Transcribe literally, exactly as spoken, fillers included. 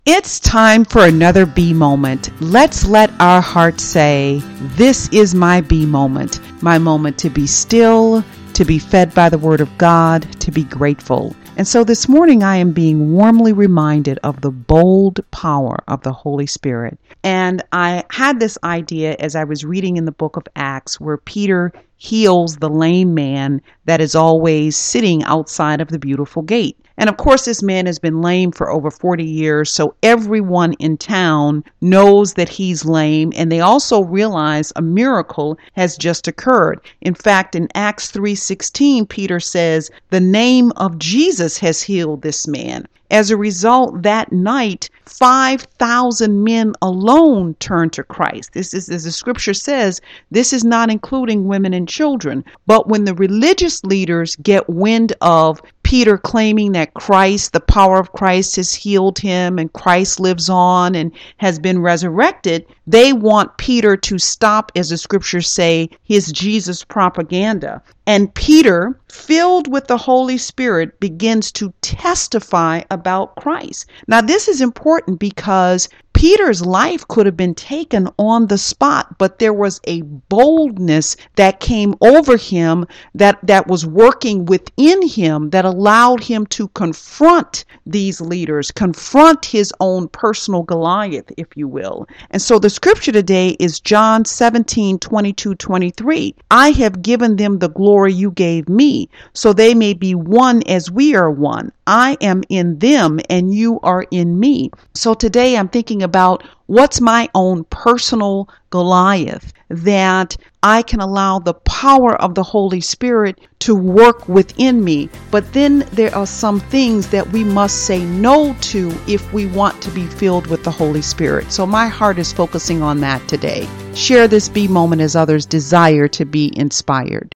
It's time for another B moment. Let's let our hearts say, this is my B moment, my moment to be still, to be fed by the Word of God, to be grateful. And so this morning I am being warmly reminded of the bold power of the Holy Spirit. And I had this idea as I was reading in the book of Acts where Peter heals the lame man that is always sitting outside of the beautiful gate. And of course, this man has been lame for over forty years, so everyone in town knows that he's lame, and they also realize a miracle has just occurred. In fact, in Acts three sixteen, Peter says, the name of Jesus has healed this man. As a result, that night, five thousand men alone turned to Christ. This is, as the scripture says, this is not including women and children. But when the religious leaders get wind of Peter claiming that Christ, the power of Christ has healed him and Christ lives on and has been resurrected, they want Peter to stop, as the scriptures say, his Jesus propaganda. And Peter, filled with the Holy Spirit, begins to testify about Christ. Now, this is important because Peter's life could have been taken on the spot, but there was a boldness that came over him that, that was working within him that allowed him to confront these leaders, confront his own personal Goliath, if you will. And so the scripture today is John seventeen, twenty-two, twenty-three. I have given them the glory you gave me, so they may be one as we are one. I am in them and you are in me. So today I'm thinking about what's my own personal Goliath that I can allow the power of the Holy Spirit to work within me. But then there are some things that we must say no to if we want to be filled with the Holy Spirit. So my heart is focusing on that today. Share this B moment as others desire to be inspired.